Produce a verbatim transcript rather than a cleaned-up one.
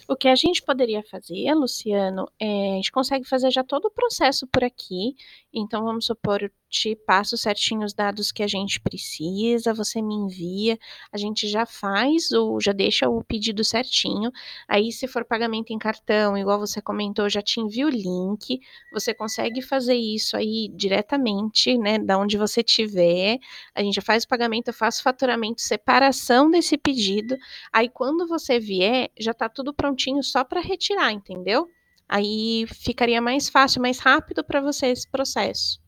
O que a gente poderia fazer, Luciano, eh, a gente consegue fazer já todo o processo por aqui. Então, vamos supor, eu te passo certinho os dados que a gente precisa, você me envia, a gente já faz o já deixa o pedido certinho. Aí, se for pagamento em cartão, igual você comentou, eu já te envio o link. Você consegue fazer isso aí diretamente, né, da onde você estiver. A gente já faz o pagamento, eu faço faturamento, separação desse pedido. Aí, quando você vier, já tá tudo prontinho só para retirar, entendeu? Aí ficaria mais fácil, mais rápido para você esse processo.